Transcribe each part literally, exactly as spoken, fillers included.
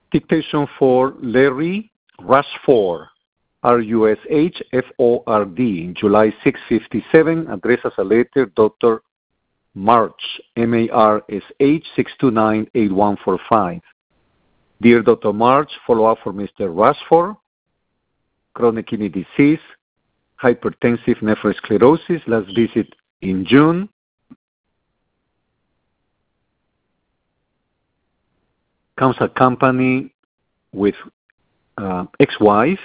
Dictation for Larry Rushford, R U S H F O R D, July sixth fifty-seven, address as a letter, Doctor March, M A R S H, six two nine, eight one four five. Dear Doctor March, follow-up for Mister Rushford, chronic kidney disease, hypertensive nephrosclerosis, last visit in June. Comes accompanied with uh, ex-wife,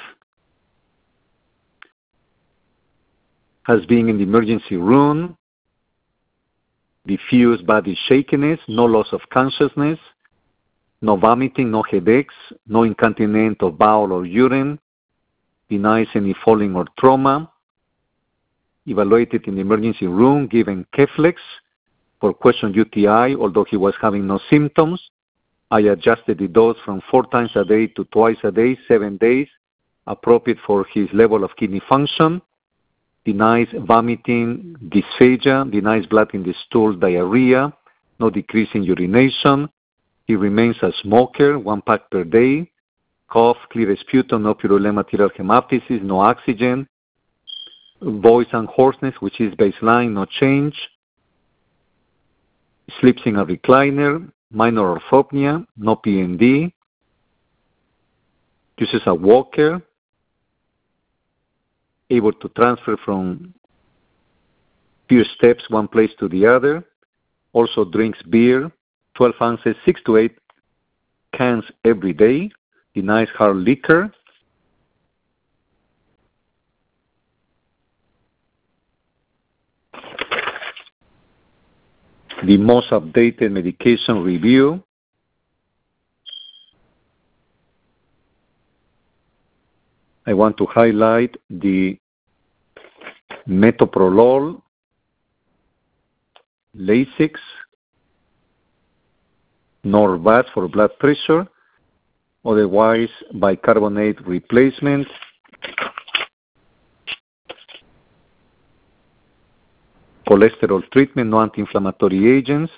has been in the emergency room, diffuse body shakiness, no loss of consciousness, no vomiting, no headaches, no incontinence of bowel or urine, denies any falling or trauma, evaluated in the emergency room, given Keflex for question U T I, although he was having no symptoms. I adjusted the dose from four times a day to twice a day, seven days, appropriate for his level of kidney function. Denies vomiting, dysphagia, denies blood in the stool, diarrhea, no decrease in urination. He remains a smoker, one pack per day. Cough, clear sputum, no purulent material hemoptysis, no oxygen. Voice and hoarseness, which is baseline, no change. Sleeps in a recliner, minor orthopnea, no P N D. Uses a walker, able to transfer from few steps one place to the other. Also drinks beer, twelve ounces, six to eight cans every day. Denies hard liquor. The most updated medication review. I want to highlight the metoprolol, Lasix, Norvasc for blood pressure, otherwise bicarbonate replacement, cholesterol treatment, no anti-inflammatory agents,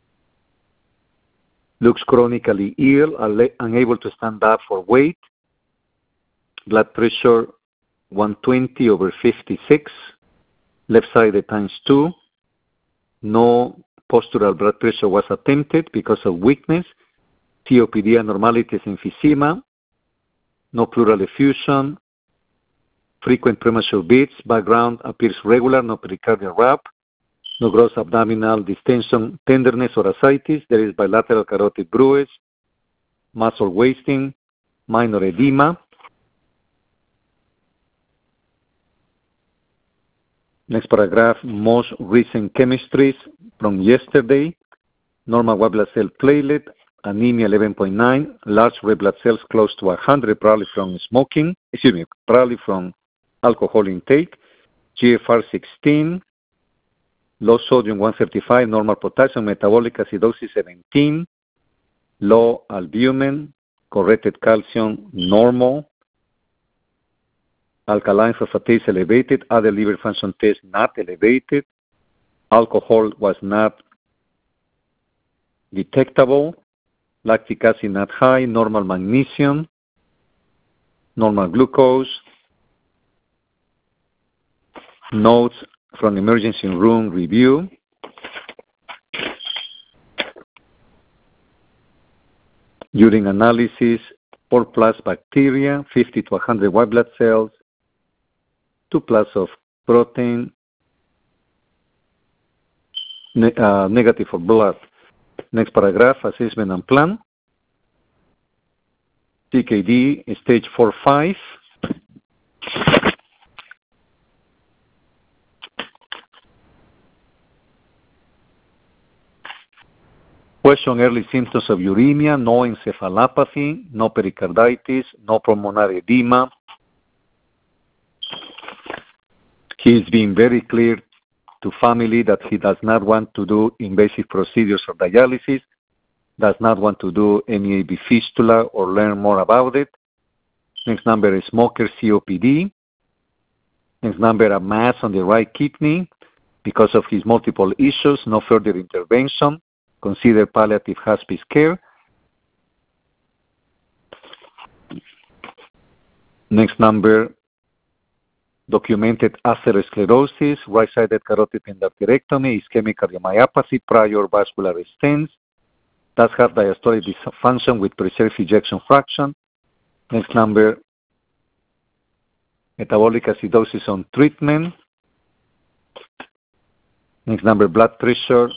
looks chronically ill, unable to stand up for weight, blood pressure one twenty over fifty-six, left-sided times two, no postural blood pressure was attempted because of weakness, C O P D abnormalities, emphysema, no pleural effusion, frequent premature beats, background appears regular, no pericardial rap, no gross abdominal distension, tenderness, or ascites. There is bilateral carotid bruise, muscle wasting, minor edema. Next paragraph, most recent chemistries from yesterday. Normal white blood cell platelet, anemia eleven point nine, large red blood cells close to one hundred, probably from smoking, excuse me, probably from alcohol intake, G F R sixteen, low sodium one thirty-five, normal potassium, metabolic acidosis seventeen, low albumin, corrected calcium normal, alkaline phosphatase elevated, other liver function tests not elevated, alcohol was not detectable, lactic acid not high, normal magnesium, normal glucose. Notes from emergency room review. Urine analysis, four plus bacteria, fifty to one hundred white blood cells, two plus of protein, ne- uh, negative for blood. Next paragraph, assessment and plan. C K D, stage four five. Question early symptoms of uremia, no encephalopathy, no pericarditis, no pulmonary edema. He's been very clear to family that he does not want to do invasive procedures or dialysis, does not want to do any A V fistula or learn more about it. Next number is smoker, C O P D. Next number, a mass on the right kidney. Because of his multiple issues, no further intervention. Consider palliative hospice care. Next number, documented atherosclerosis, right-sided carotid endarterectomy, ischemic cardiomyopathy, prior vascular stents. Does have diastolic dysfunction with preserved ejection fraction. Next number, metabolic acidosis on treatment. Next number, blood pressure,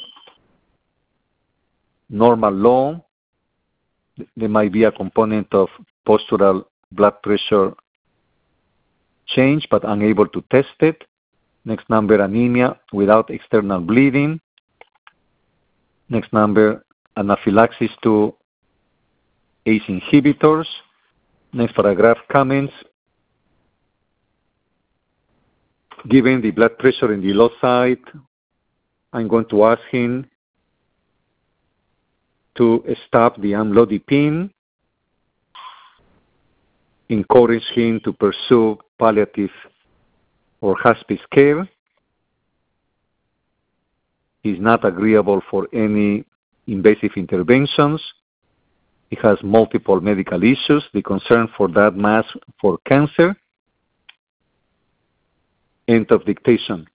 normal low. There might be a component of postural blood pressure change, but unable to test it. Next number, anemia without external bleeding. Next number, anaphylaxis to A C E inhibitors. Next paragraph, comments. Given the blood pressure in the low side, I'm going to ask him to stop the amlodipine, encourage him to pursue palliative or hospice care. He's not agreeable for any invasive interventions. He has multiple medical issues. The concern for that mass for cancer. End of dictation.